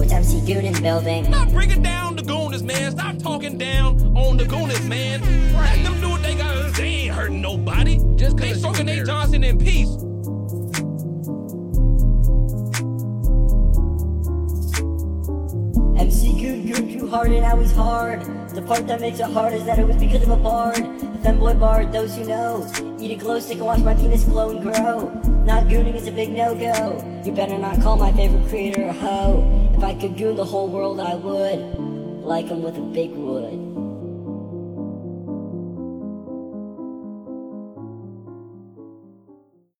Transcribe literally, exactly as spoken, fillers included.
it's M C Goon in the building. Stop bringing down the Goonies, man. Stop talking down on the Goonies, man. Let them do what they got. They ain't hurting nobody. Just they stroking Nate Johnson in peace. M C Goon grew too hard and now he's hard. The part that makes it hard is that it was because of a bard. The femboy bard, those who know. Eat a glow stick and watch my penis glow and grow. Not gooning is a big no-go. You better not call my favorite creator a hoe. If I could goon the whole world I would. Like him with a big wood.